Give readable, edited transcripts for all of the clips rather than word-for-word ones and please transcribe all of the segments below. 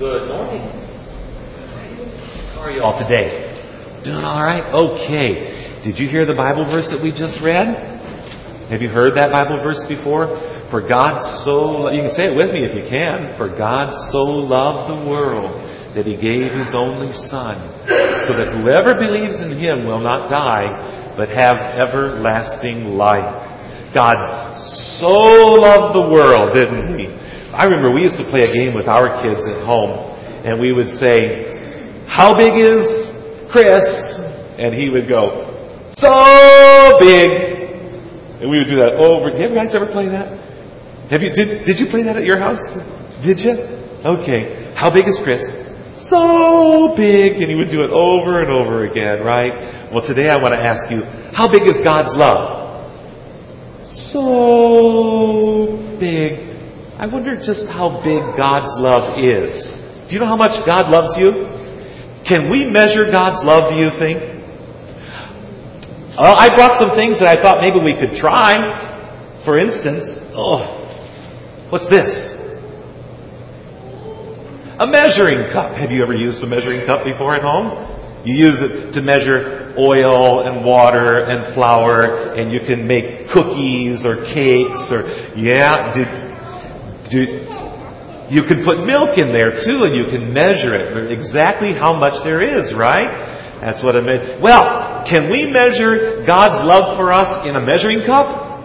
Good morning. How are you all today? Doing all right? Okay. Did you hear the Bible verse that we just read? Have you heard that Bible verse before? For God so... You can say it with me if you can. For God so loved the world that He gave His only Son, so that whoever believes in Him will not die, but have everlasting life. God so loved the world, didn't He? I remember we used to play a game with our kids at home, and we would say, how big is Chris? And he would go, so big. And we would do that over. Have you guys ever play that? Did you play that at your house? Did you? Okay. How big is Chris? So big. And he would do it over and over again, right? Well, today I want to ask you, how big is God's love? So big. I wonder just how big God's love is. Do you know how much God loves you? Can we measure God's love, do you think? Well, I brought some things that I thought maybe we could try. For instance, what's this? A measuring cup. Have you ever used a measuring cup before at home? You use it to measure oil and water and flour, and you can make cookies or cakes or, you can put milk in there too, and you can measure it exactly how much there is, right? That's what it meant. Well, can we measure God's love for us in a measuring cup?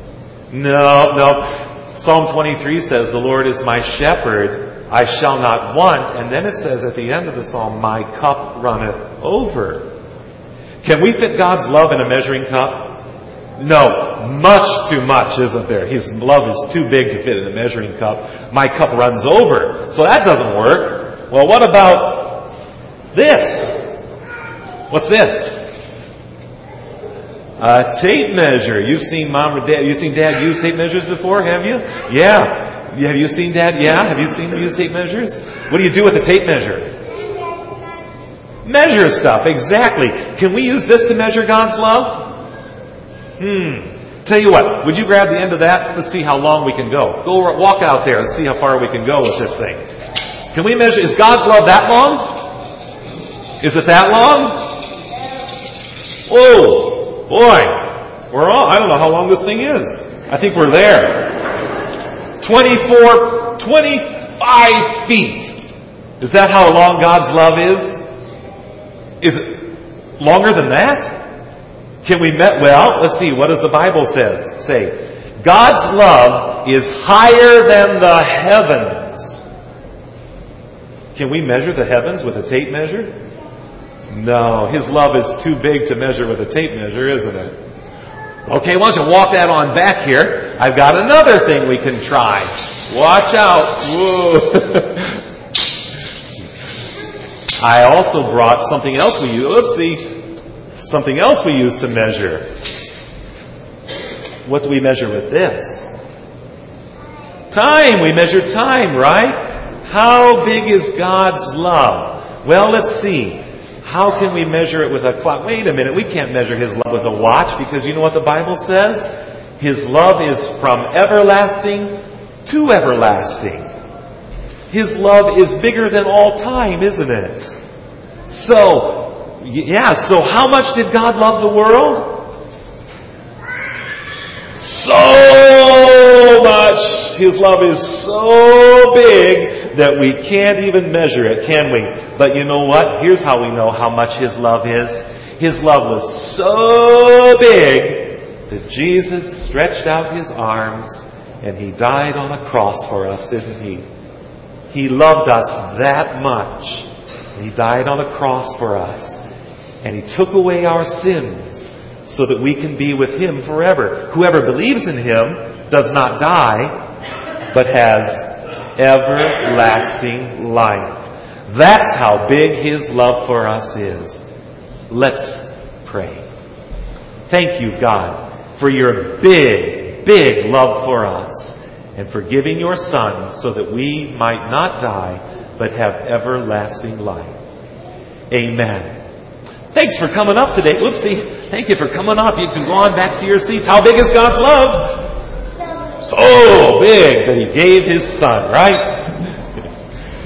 No. Psalm 23 says, the Lord is my shepherd, I shall not want. And then it says at the end of the psalm, my cup runneth over. Can we fit God's love in a measuring cup? No, much too much, isn't there? His love is too big to fit in a measuring cup. My cup runs over. So that doesn't work. Well, what about this? What's this? A tape measure. You've seen Mom or Dad, you've seen Dad use tape measures before, have you? Yeah. Have you seen Dad? Yeah. Have you seen him use tape measures? What do you do with a tape measure? Measure stuff, exactly. Can we use this to measure God's love? Tell you what, would you grab the end of that? Let's see how long we can go. Walk out there and see how far we can go with this thing. Can we measure, is God's love that long? Is it that long? Whoa, boy, I don't know how long this thing is. I think we're there. 25 feet. Is that how long God's love is? Is it longer than that? Can we well, let's see, what does the Bible say? God's love is higher than the heavens. Can we measure the heavens with a tape measure? No, His love is too big to measure with a tape measure, isn't it? Okay, why don't you walk that on back here? I've got another thing we can try. Watch out. Whoa. I also brought something else we use. Something else we use to measure. What do we measure with this? Time. We measure time, right? How big is God's love? Well, let's see. How can we measure it with a clock? Wait a minute. We can't measure His love with a watch, because you know what the Bible says? His love is from everlasting to everlasting. His love is bigger than all time, isn't it? So how much did God love the world? So much. His love is so big that we can't even measure it, can we? But you know what? Here's how we know how much His love is. His love was so big that Jesus stretched out His arms and He died on a cross for us, didn't He? He loved us that much. He died on a cross for us. And He took away our sins so that we can be with Him forever. Whoever believes in Him does not die, but has everlasting life. That's how big His love for us is. Let's pray. Thank you, God, for your big, big love for us, and for giving your Son so that we might not die, but have everlasting life. Amen. Thanks for coming up today. Whoopsie. Thank you for coming up. You can go on back to your seats. How big is God's love? So big that He gave His Son, right?